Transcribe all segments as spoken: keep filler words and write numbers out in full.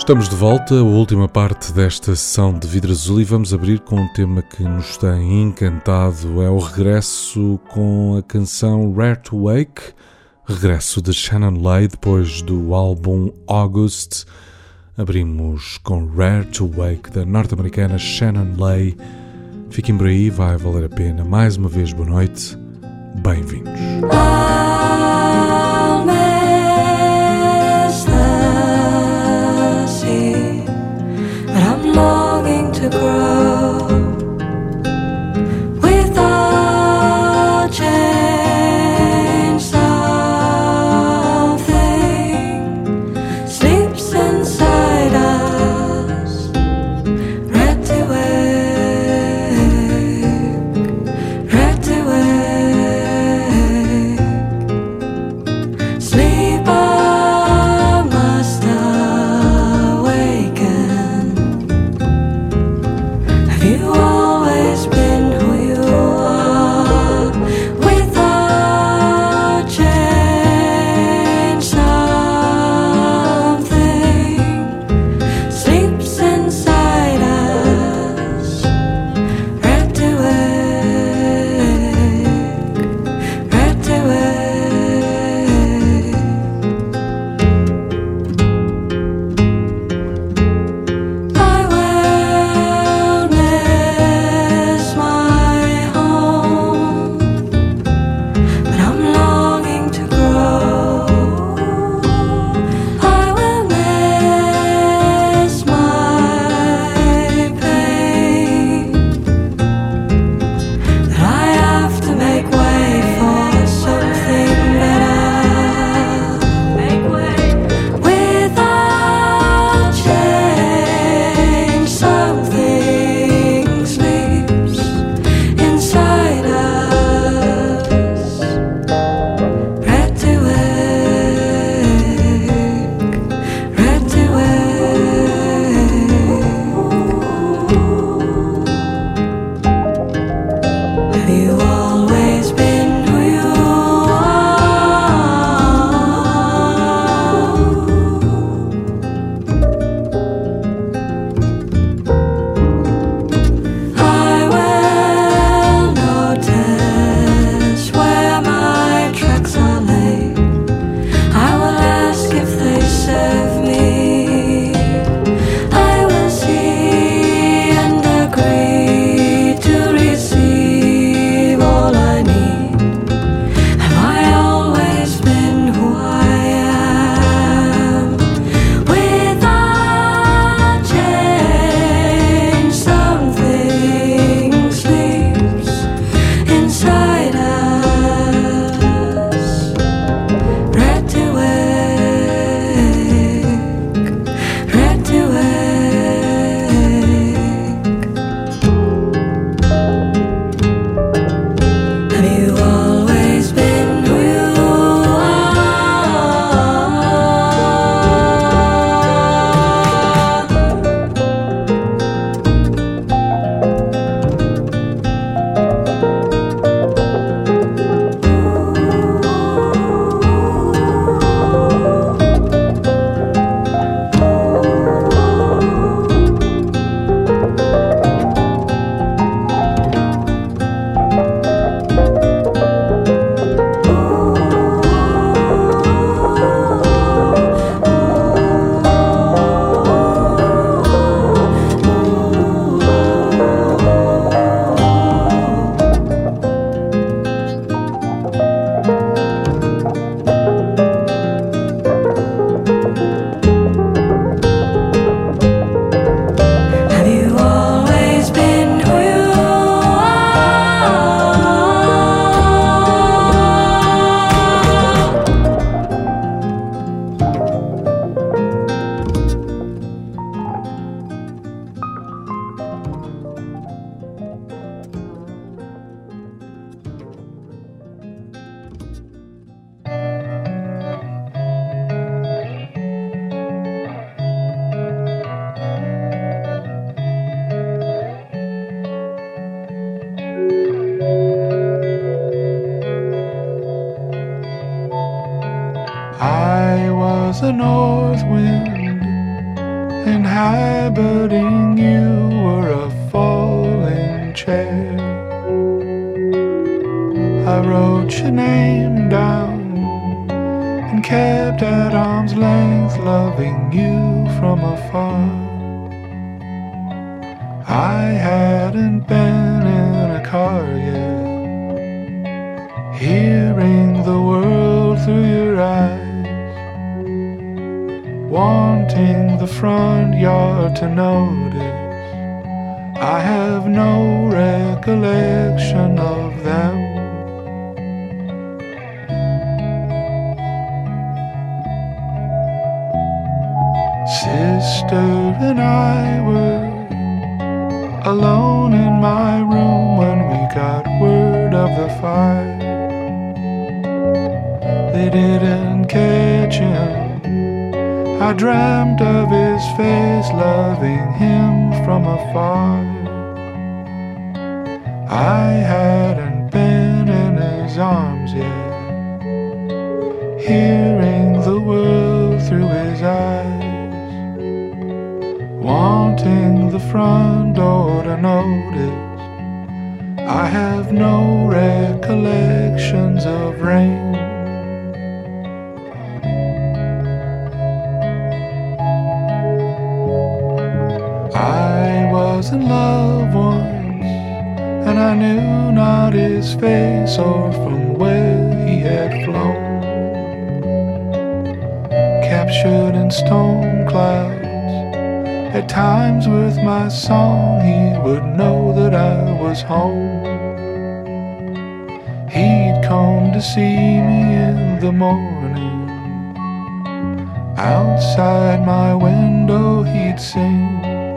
Estamos de volta, a última parte desta sessão de Vidro Azul, e vamos abrir com um tema que nos tem encantado. É o regresso com a canção Rare to Wake, regresso de Shannon Lay depois do álbum August. Abrimos com Rare to Wake da norte-americana Shannon Lay. Fiquem por aí, vai valer a pena. Mais uma vez, boa noite, bem-vindos. Longing to grow without change. Something sleeps inside us, ready to wake, ready to wake. Sleep, I must awaken. You always been who you are, without change. Something sleeps inside us, ready to wake, ready to wake. I will miss my home, but I'm longing to grow. I will miss my pain, that I have to make way for something better. Make way without change. Something sleeps inside us, ready to wake, ready to wake. Have you always been who you are? I will notice where my tracks are laid. I will ask if they serve me. I will see and agree to receive all I need. Have I always been who I am, without change? Something sleeps inside us, ready to wake, ready to wake. Have you always been who you Have you always been who you I was a north wind inhabiting you were a falling chair. I wrote your name down and kept at arm's length, loving you from afar. I hadn't been in a car yet, hearing the world through your eyes, wanting the front yard to notice. I have no recollection of them. Sister and I were alone in my room when we got word of the fire. They didn't catch him. I dreamt of his face, loving him from afar. I hadn't been in his arms yet, hearing the world through his eyes, wanting the front door to notice. I have no recollections of rain. I was in love once, and I knew not his face or from where he had flown. Captured in storm clouds, at times with my song he would know that I was home. He'd come to see me in the morning. Outside my window he'd sing.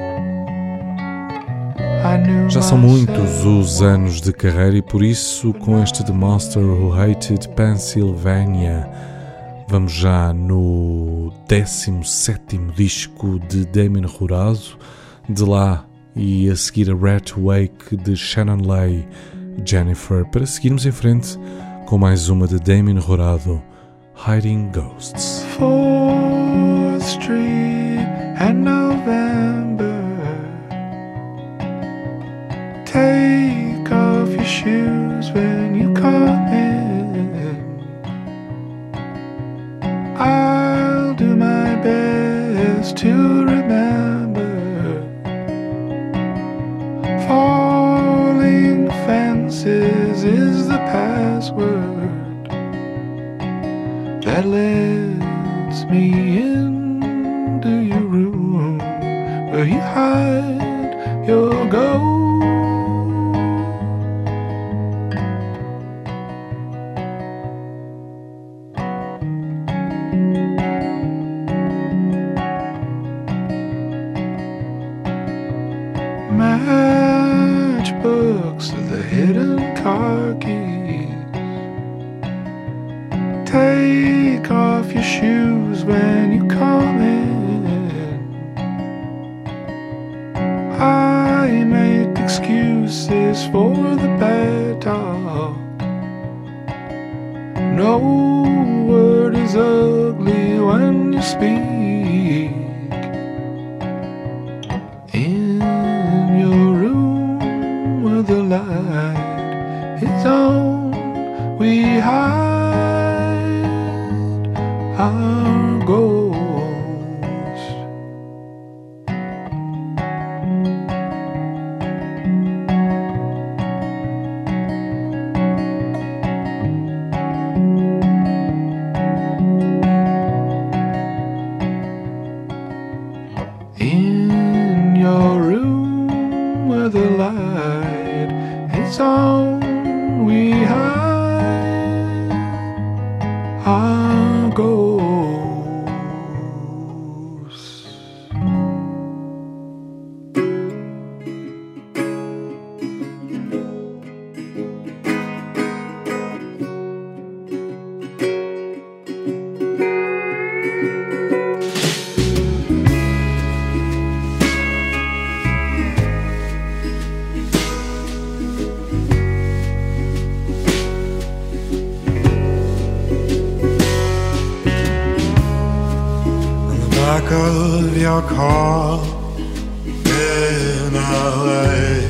Já são muitos os anos de carreira e por isso, com este The Monster Who Hated Pennsylvania, vamos já no décimo sétimo disco de Damien Jurado, de lá e a seguir a Rat Wake de Shannon Lay, Jennifer, para seguirmos em frente com mais uma de Damien Jurado, Hiding Ghosts. fourth Street and November, take off your shoes when you come in. I'll do my best to remember. Falling fences is the password that lets me into your room where you hide your ghost. Matchbooks are the hidden car keys. Take off your shoes when you come in. I make excuses for the bad talk. No word is ugly when you speak. The light is on, we hide our ghosts. back of your car in L A.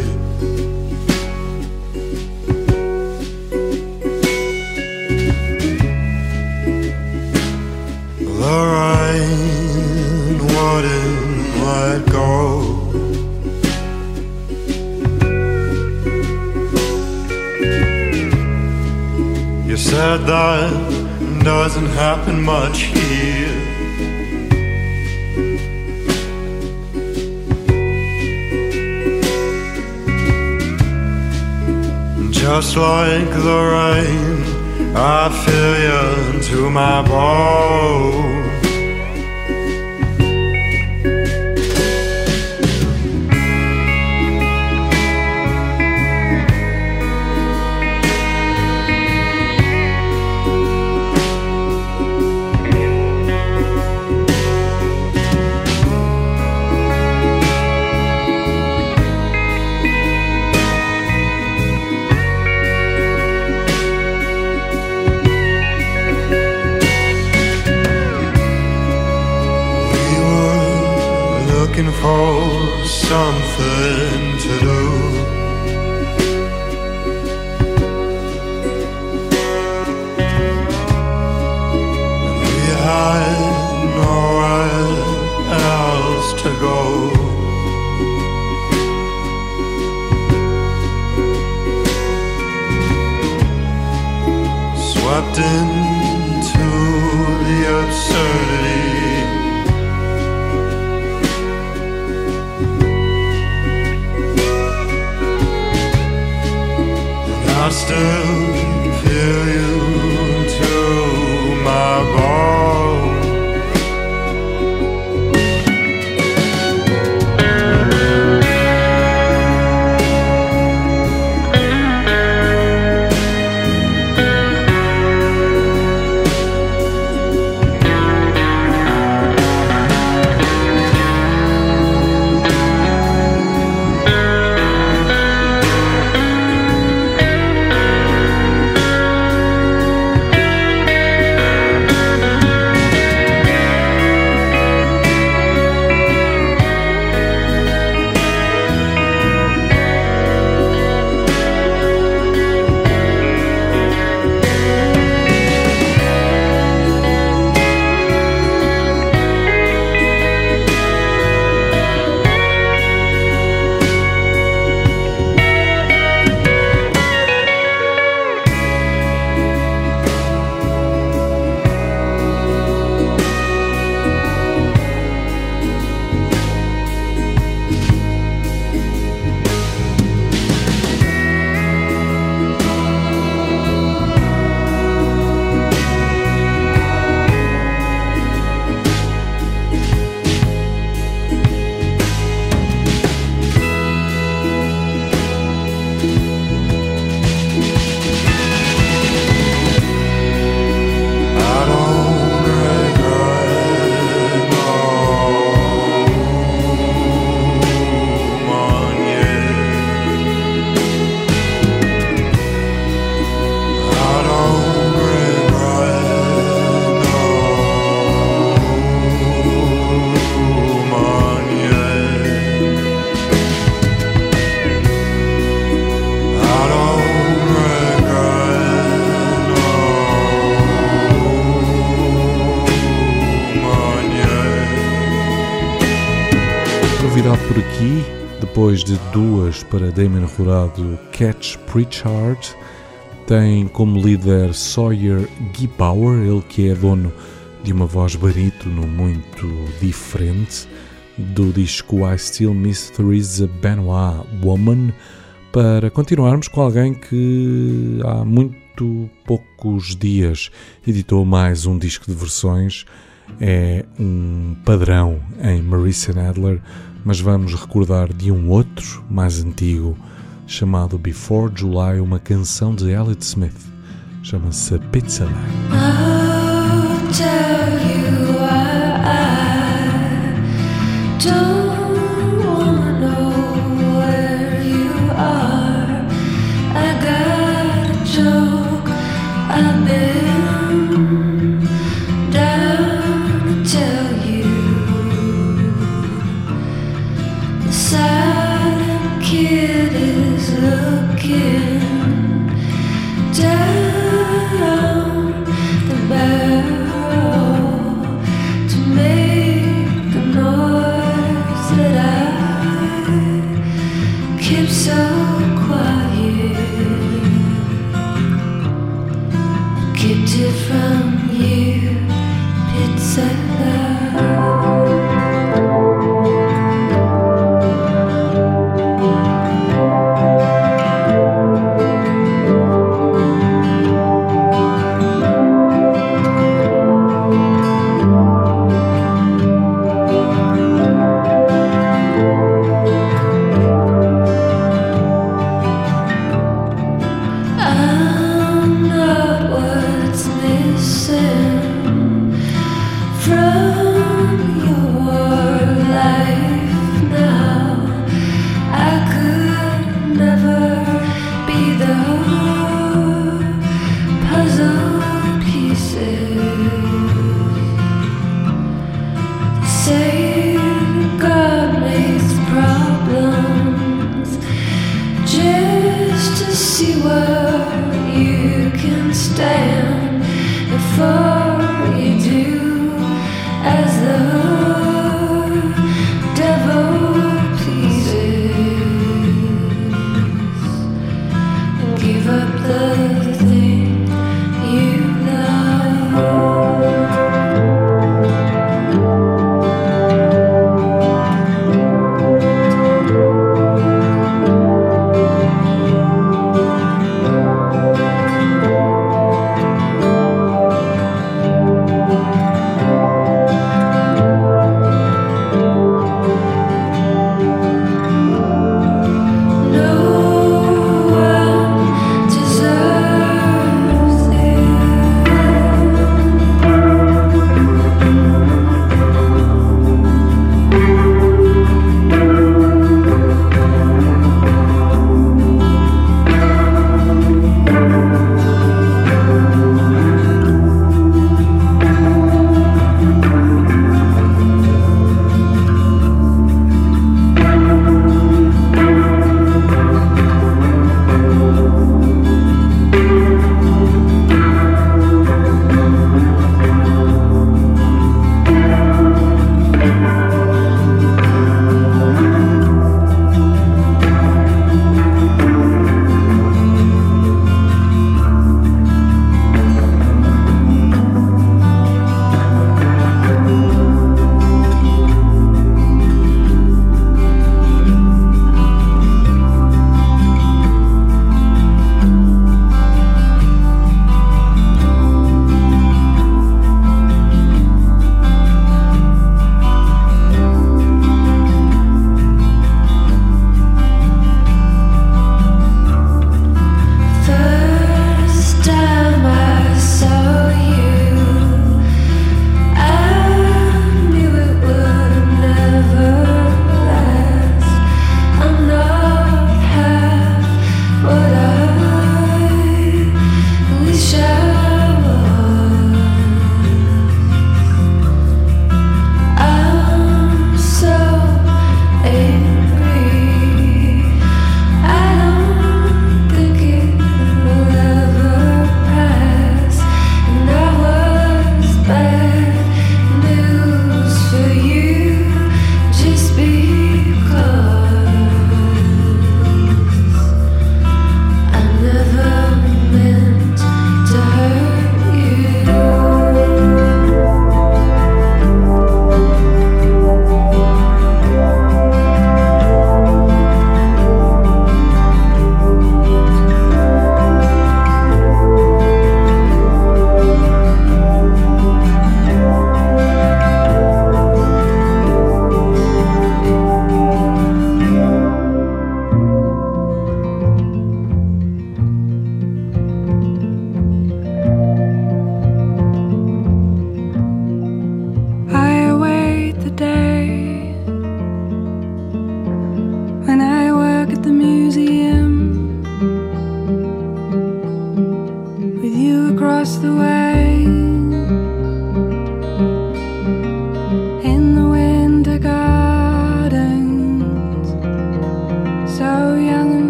The rain wouldn't let go. You said that doesn't happen much here. Just like the rain, I feel you into my bones. For something to do. We had nowhere else to go. Swept into the absurdity. I still feel you to my bones. Novidade por aqui, depois de duas para Damon Jurado, Catch Pritchard tem como líder Sawyer Gipower, ele que é dono de uma voz barítono muito diferente, do disco I Still Miss Theresa Benoit Woman, para continuarmos com alguém que há muito poucos dias editou mais um disco de versões. É um padrão em Marissa Nadler, mas vamos recordar de um outro, mais antigo, chamado Before July, uma canção de Elliott Smith, chama-se Pizza Line. I'll tell you why I don't wanna know where you are. I got a joke, I've been down to tell you.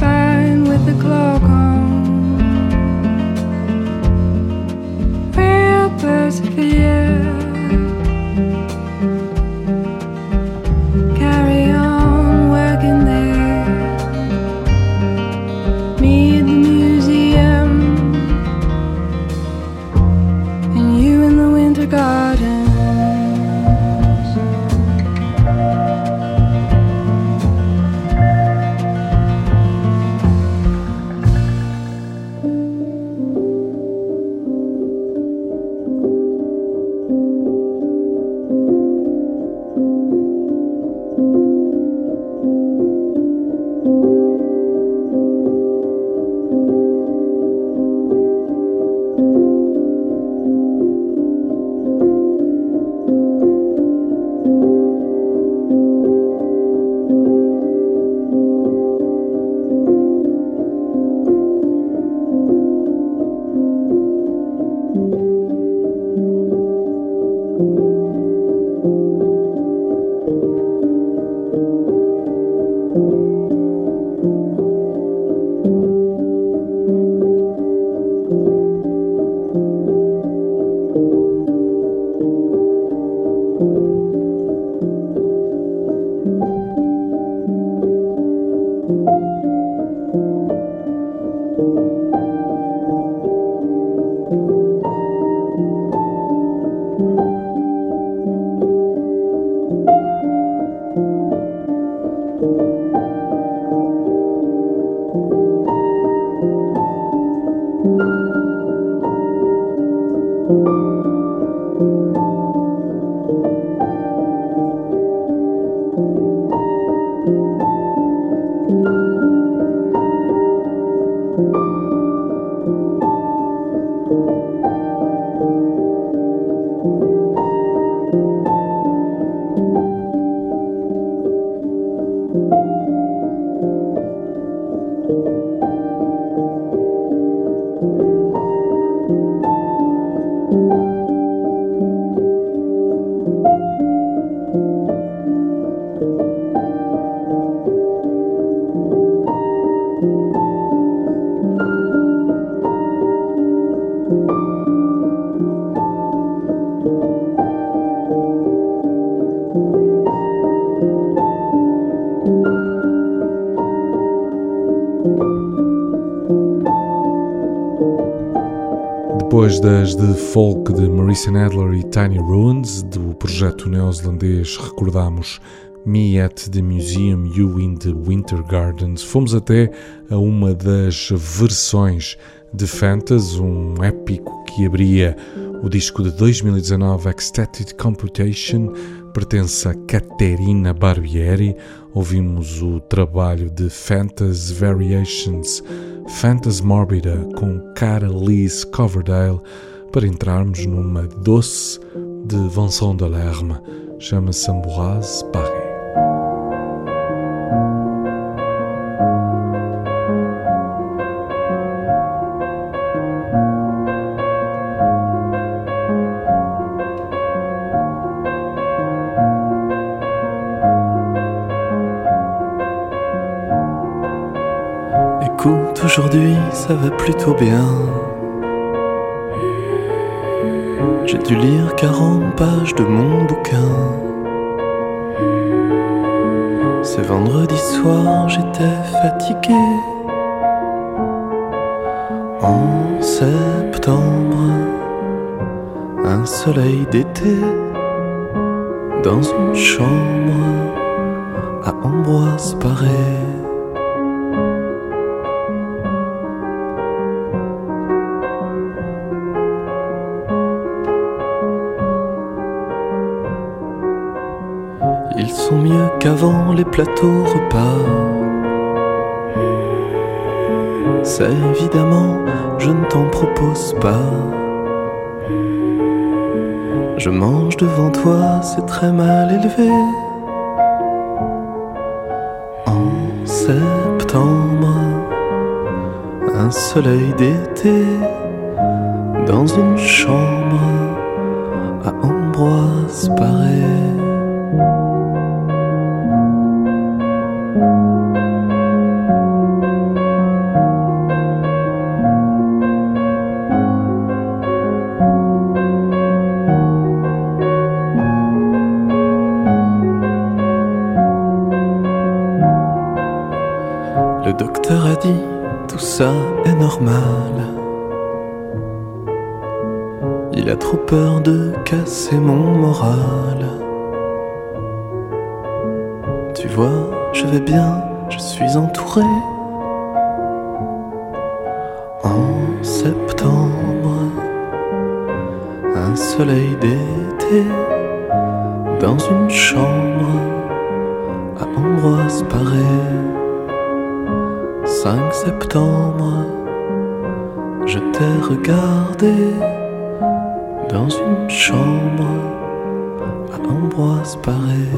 fine with the clock on. We'll persevere. Carry on working there. Me at the museum, and you in the winter garden. Depois das de folk de Marissa Nadler e Tiny Ruins, do projeto neozelandês, recordamos Me at the Museum, You in the Winter Gardens. Fomos até a uma das versões de Phantas, um épico que abria o disco de dois mil e dezanove, Ecstatic Computation, pertence a Caterina Barbieri. Ouvimos o trabalho de Phantas Variations, Phantasmorbida, com Cara Lise Coverdale, para entrarmos numa doce de Vincent Delerme, chama-se Ambroise Paré. Écoute, aujourd'hui ça va plutôt bien. J'ai dû lire quarante pages de mon bouquin. C'est vendredi soir, j'étais fatigué. En septembre, un soleil d'été, dans une chambre à Ambroise Paré. Ils sont mieux qu'avant les plateaux repas. Ça évidemment, je ne t'en propose pas. Je mange devant toi, c'est très mal élevé. En septembre, un soleil d'été, dans une chambre à Ambroise Paré. docteur a dit tout ça est normal. Il a trop peur de casser mon moral. Tu vois, je vais bien, je suis entouré. En septembre, un soleil d'été dans une chambre à Ambroise Paré. cinq septembre, je t'ai regardé dans une chambre à Ambroise Paré.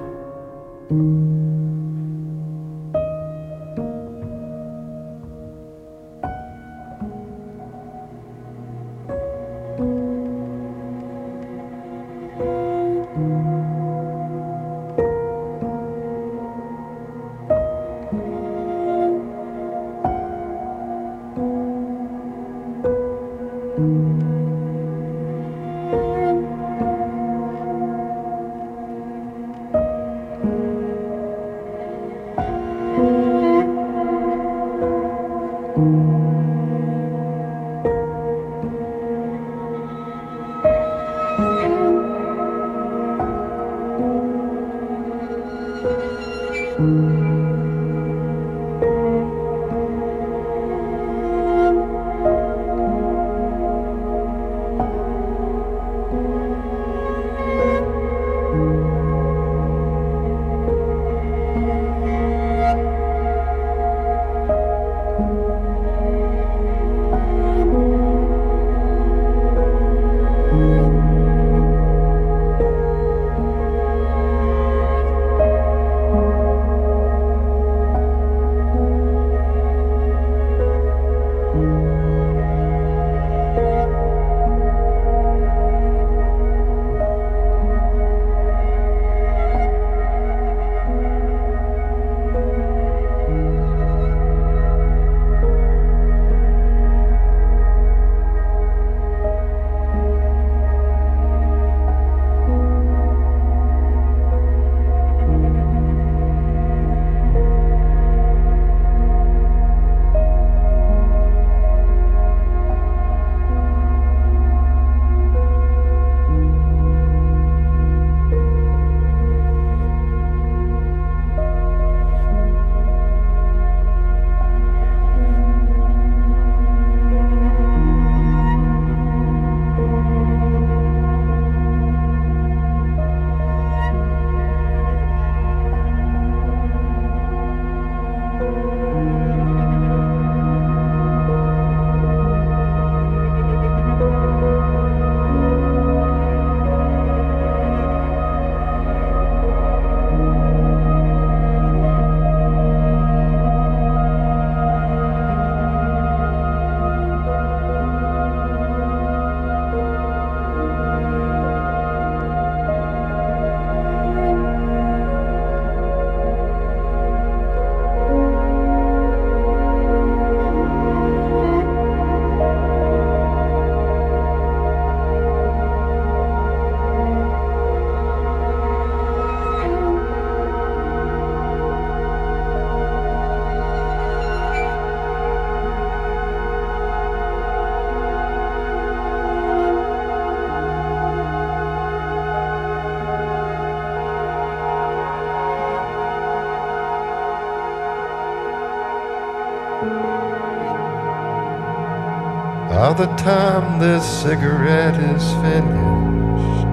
By the time this cigarette is finished,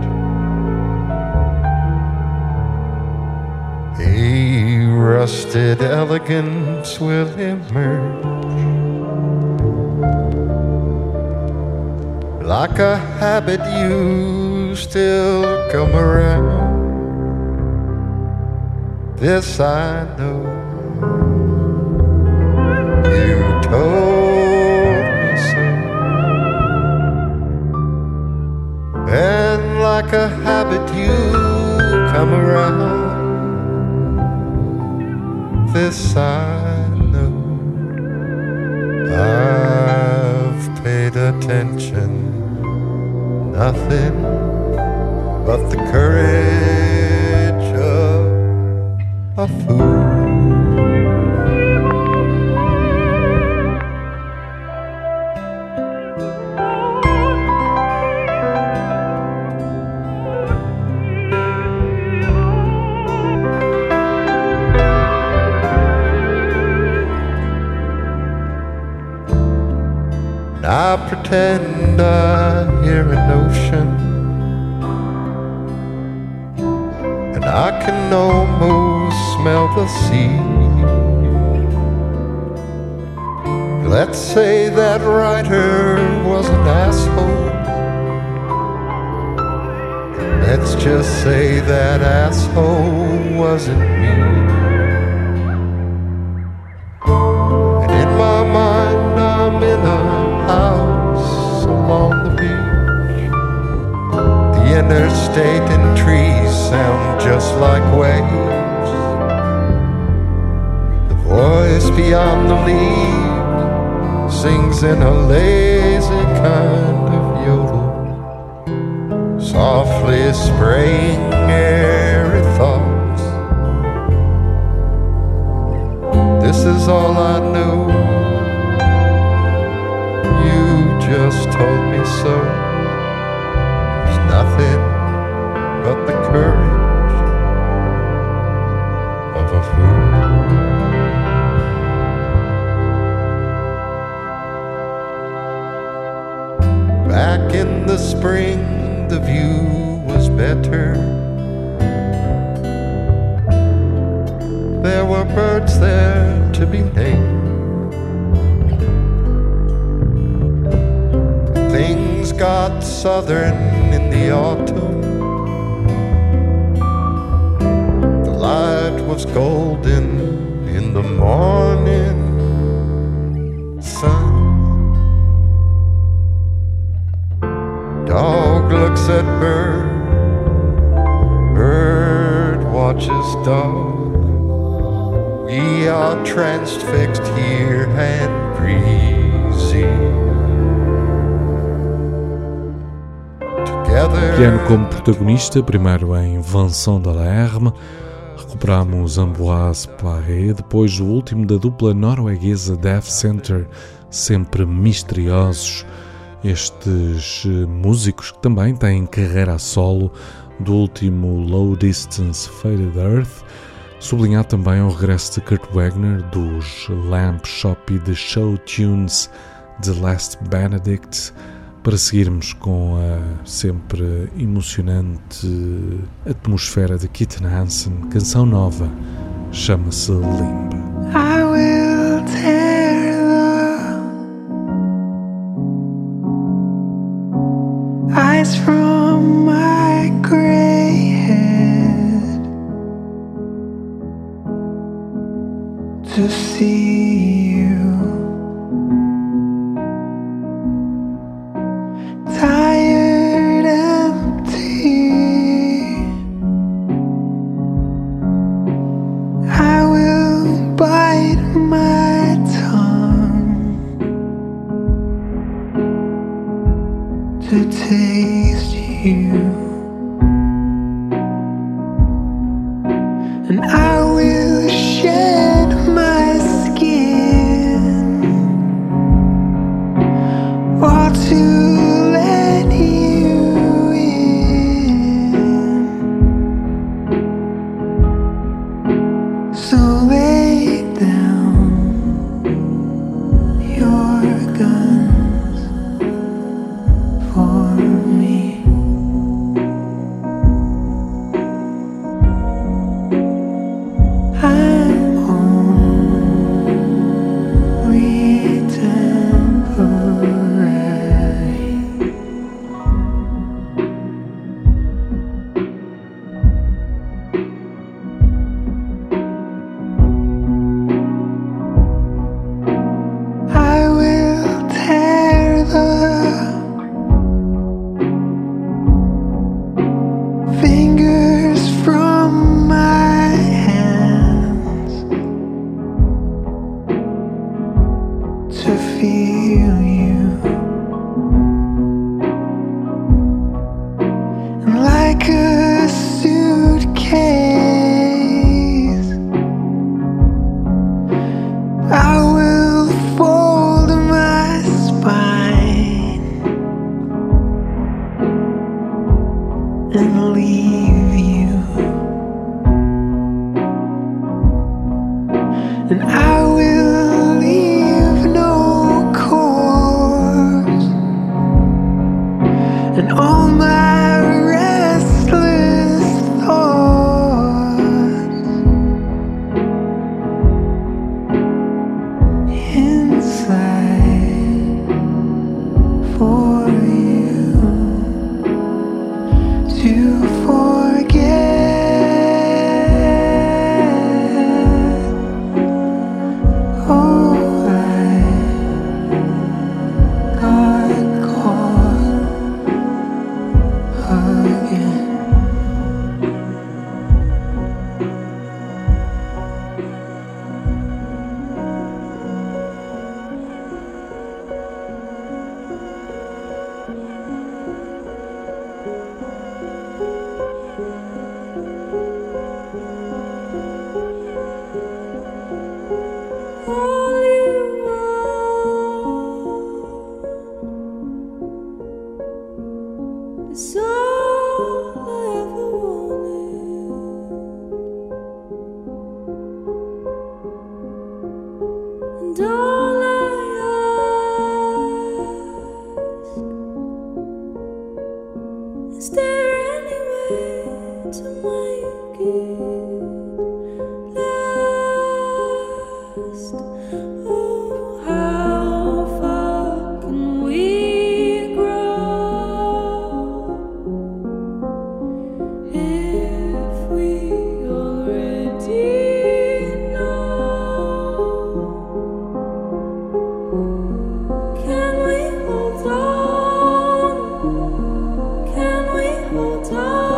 a rusted elegance will emerge, like a habit you still come around. This I know, you told me so. And like a habit you come around. This I know, I've paid attention. Nothing but the courage of a fool. and I pretend I hear an ocean, and I can almost smell the sea. Let's say that writer was an asshole. Let's just say that asshole wasn't me. And in my mind I'm in a house along the beach. The interstate and trees sound just like waves. The voice beyond the leaves sings in a lazy kind of yodel, softly spraying airy thoughts. This is all I know. You just told me so. There's nothing but the courage of a fool. Back in the spring, the view was better. There were birds there to be named. Things got southern in the autumn. The light was golden in the morning sun. Dog looks at bird, bird watches dog. We are transfixed here and breezy. Together. Piano como protagonista, primeiro em Vincent Delerme, recuperamos Ambroise Paré, depois o último da dupla norueguesa Death Center, sempre misteriosos. Estes músicos que também têm carreira a solo, do último Low Distance Faded Earth, sublinhar também o regresso de Kurt Wagner dos Lamp Shop e de Show Tunes The Last Benedict, para seguirmos com a sempre emocionante atmosfera de Keaton Hansen. Canção nova, chama-se Limb. I will tear the eyes from my gray head to see you. Tired, empty, I will bite my tongue to taste you, and I will shed my skin or to and I will leave no core for you to forget. Oh, I got caught again. All you want is all I ever wanted, and all I ask is there any way to make it last? Oh, how far can we grow if we already know? Can we hold on? Can we hold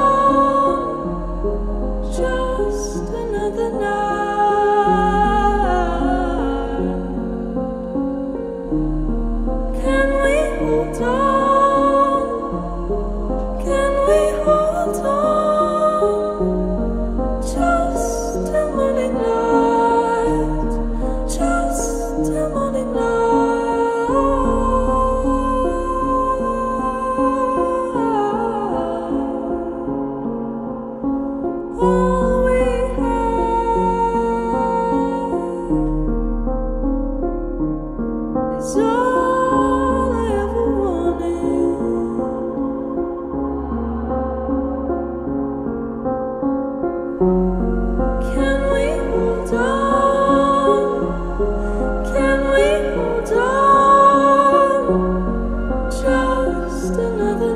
on? Just another night. Can we hold on? Can we hold on? Just till morning light. Just till morning light. All we have is all I ever wanted. Can we hold on? Can we hold on? Just another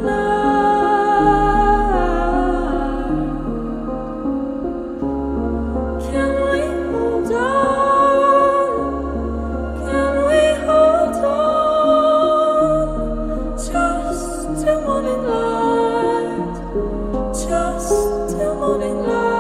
night. Can we hold on? Can we hold on? Just till morning light. Just till morning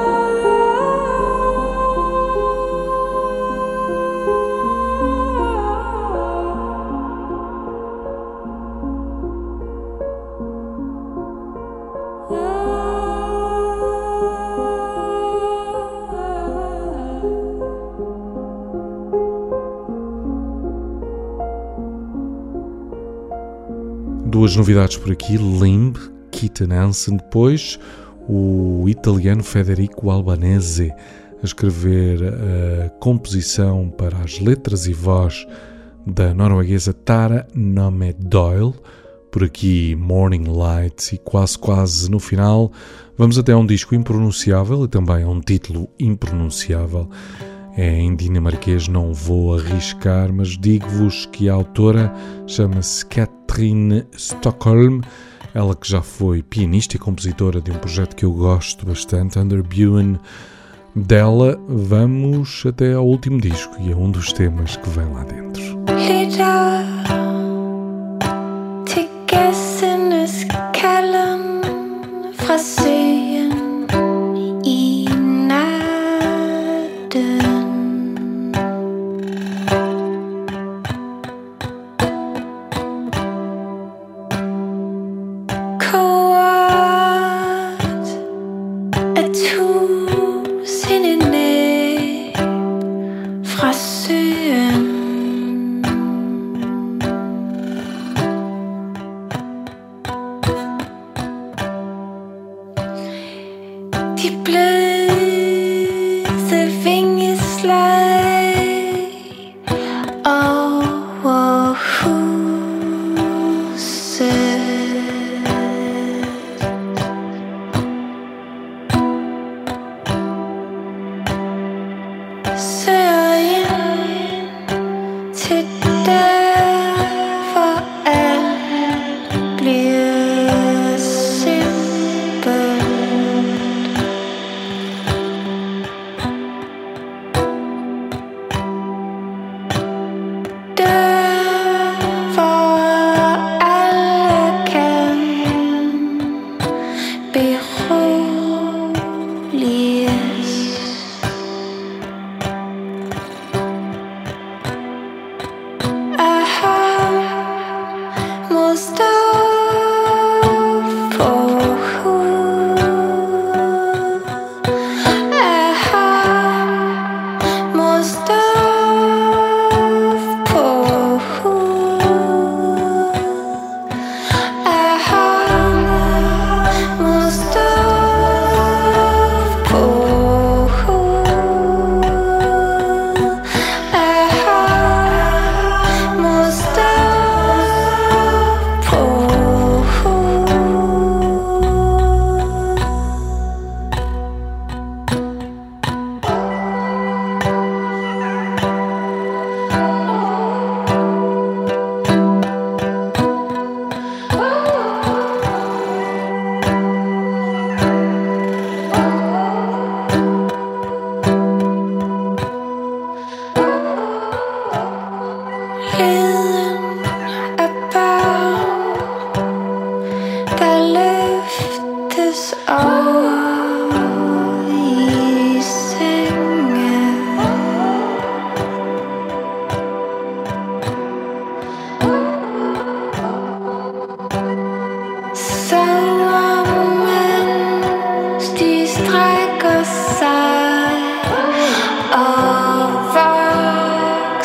Duas novidades por aqui, Limb, Keaton Hansen, depois o italiano Federico Albanese a escrever a composição para as letras e voz da norueguesa Tara Nome Doyle, por aqui Morning Light, e quase quase no final vamos até a um disco impronunciável e também a um título impronunciável. É em dinamarquês, não vou arriscar, mas digo-vos que a autora chama-se Catherine Stockholm, ela que já foi pianista e compositora de um projeto que eu gosto bastante, Under Buen. Dela vamos até ao último disco e é um dos temas que vem lá dentro. Lytter til gassenes kalden fra søen i natten. Koret af tusinde næb fra søen. De bløde vingeslag over huset. Søger ind til der, hvor alt feeling about that lift is all he's singing. Someone strike aside all rock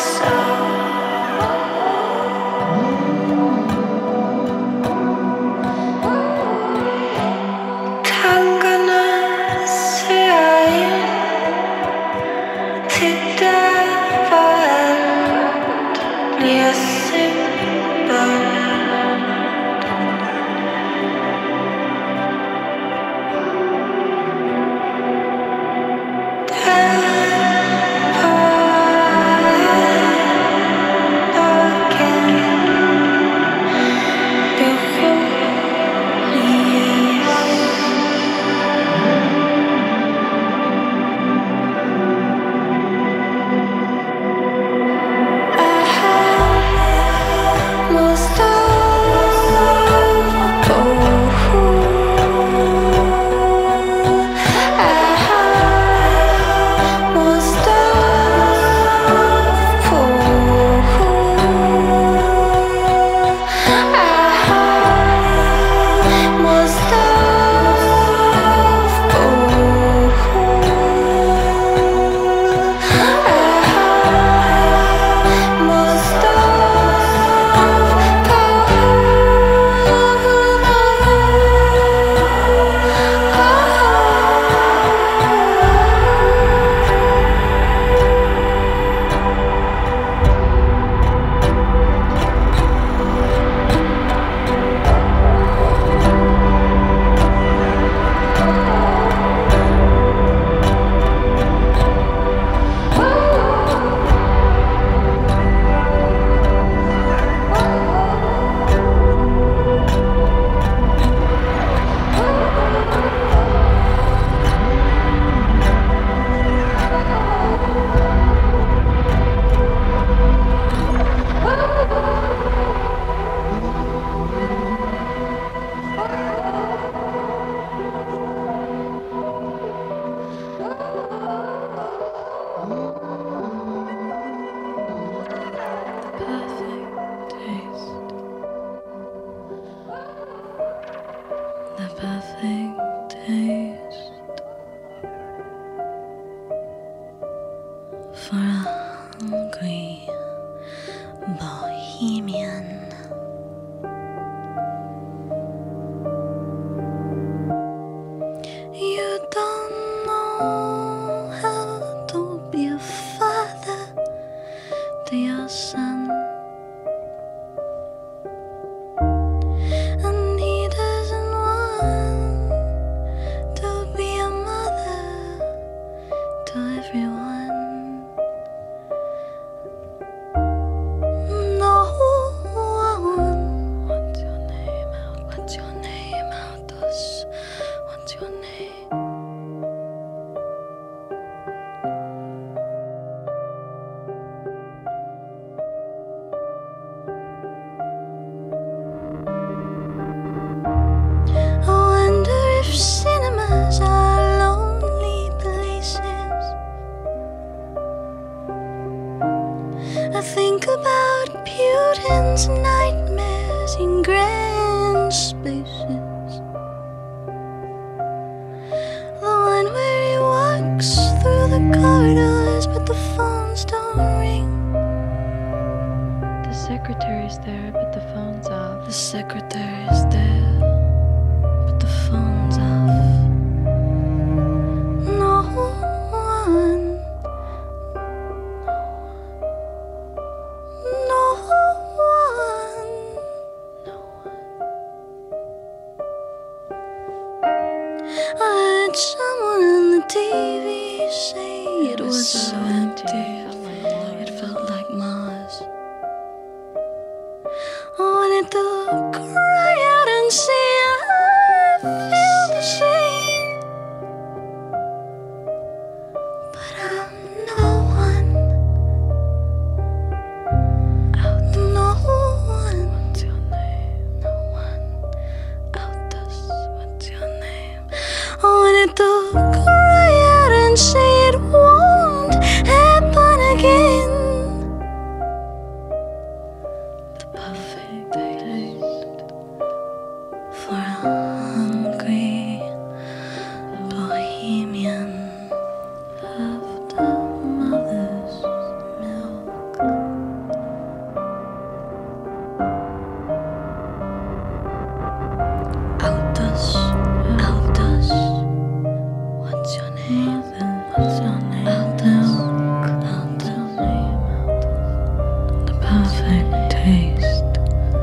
tangarna ser in till död läser Cry out and see taste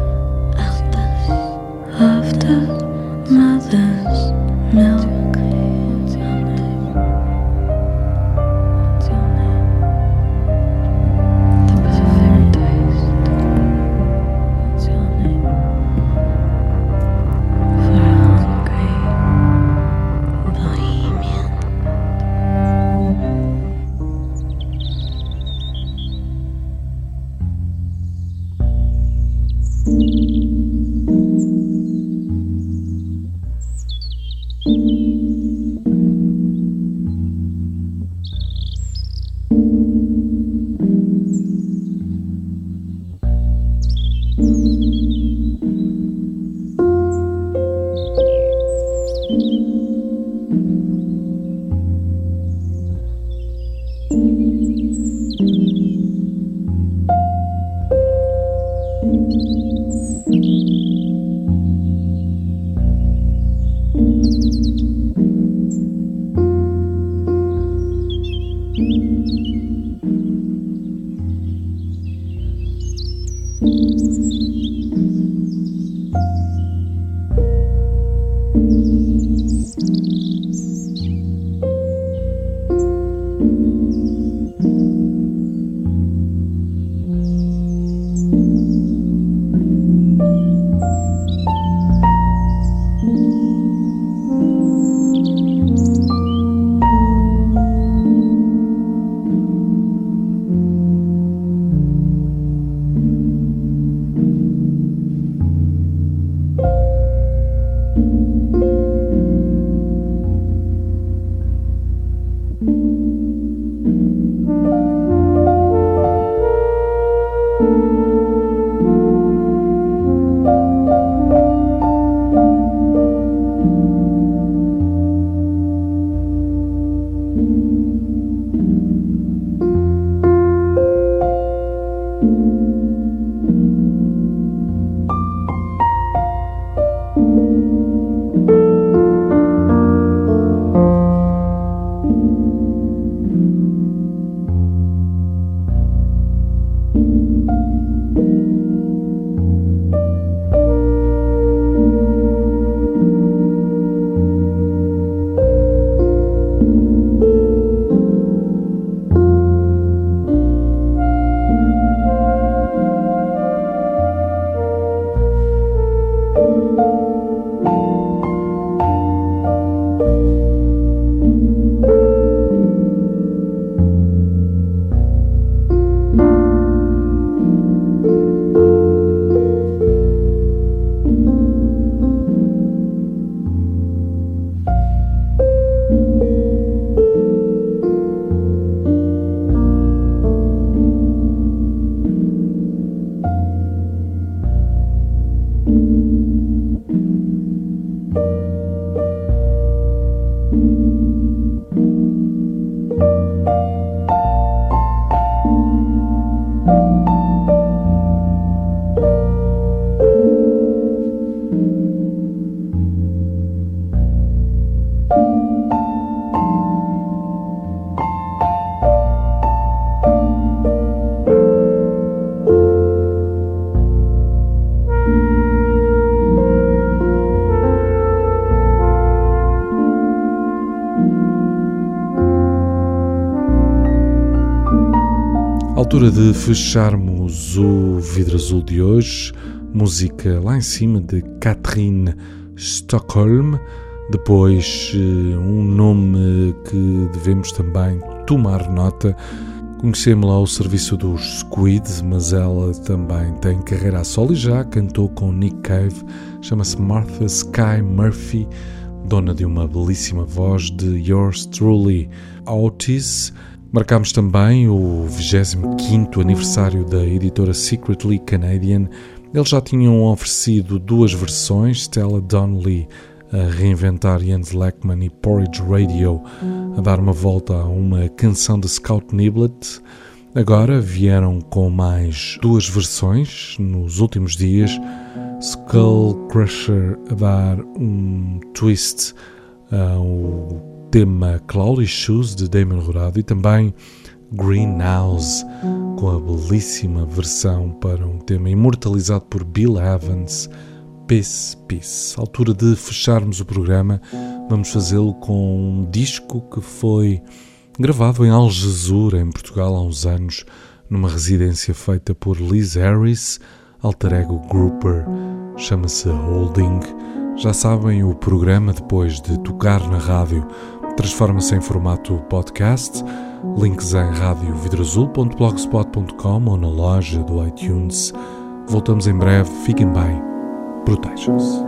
of the mother's milk. What's your name? What's your name? The perfect taste. What's your name? For a hungry bohemian. Altura de fecharmos o Vidro Azul de hoje. Música lá em cima de Catherine Stockholm. Depois um nome que devemos também tomar nota. Conhecemos-la ao serviço dos Squid, mas ela também tem carreira a solo e já cantou com Nick Cave. Chama-se Martha Sky Murphy, dona de uma belíssima voz, de Yours Truly, Otis. Marcámos também o vigésimo quinto aniversário da editora Secretly Canadian. Eles já tinham oferecido duas versões, Stella Donnelly a reinventar Jens Lekman e Porridge Radio a dar uma volta a uma canção de Scout Niblet. Agora vieram com mais duas versões nos últimos dias. Skull Crusher a dar um twist ao tema Cloudy Shoes de Damon Rurado e também Greenhouse, com a belíssima versão para um tema imortalizado por Bill Evans, Peace, Peace. À altura de fecharmos o programa, vamos fazê-lo com um disco que foi gravado em Algesur, em Portugal, há uns anos, numa residência feita por Liz Harris, alter ego Grouper, chama-se Holding. Já sabem, o programa, depois de tocar na rádio, transforma-se em formato podcast. Links em rádio vidro azul ponto blogspot ponto com ou na loja do iTunes. Voltamos em breve, fiquem bem, protejam-se.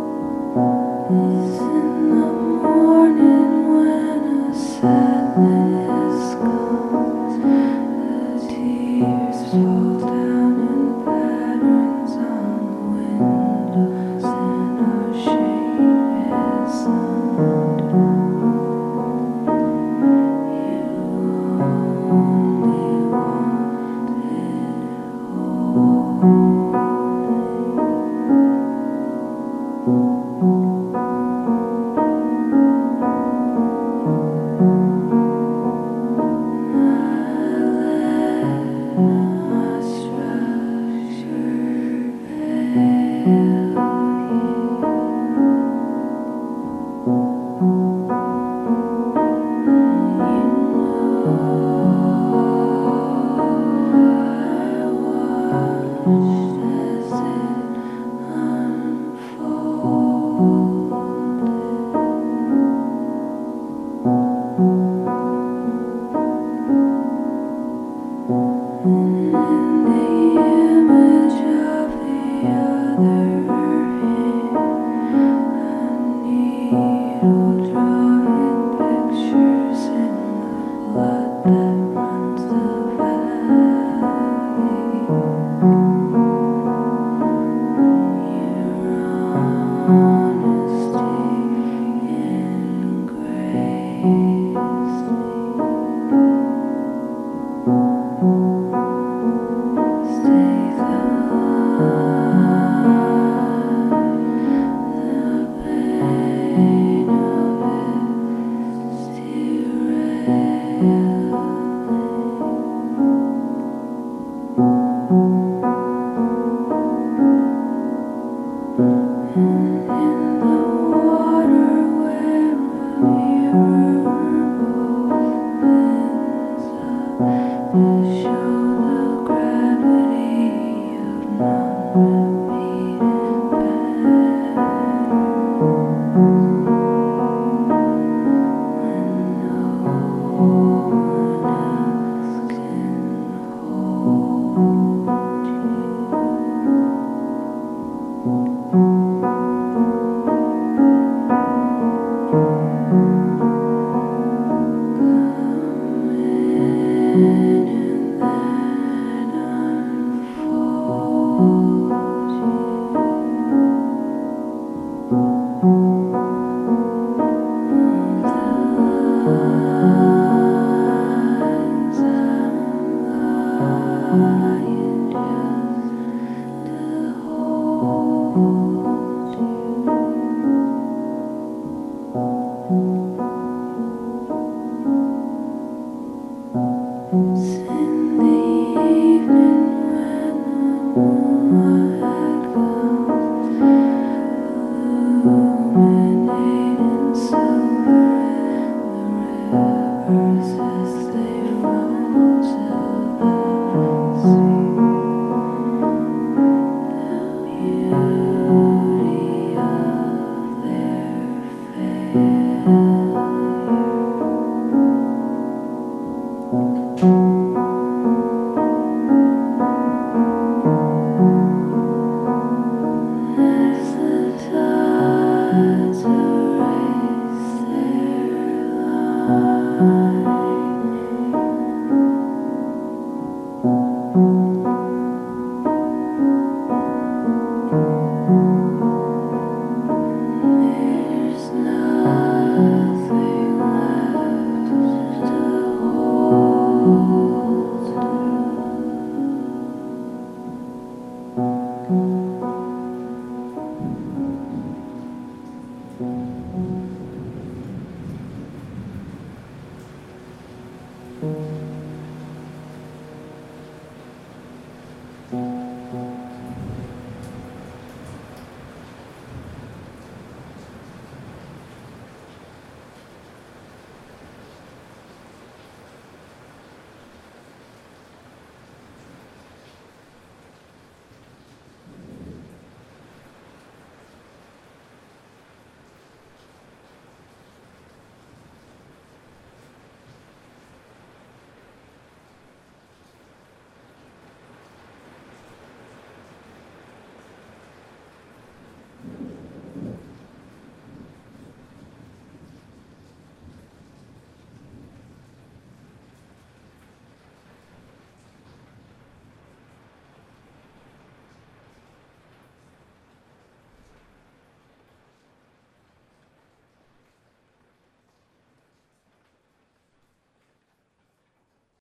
In the morning when a sadness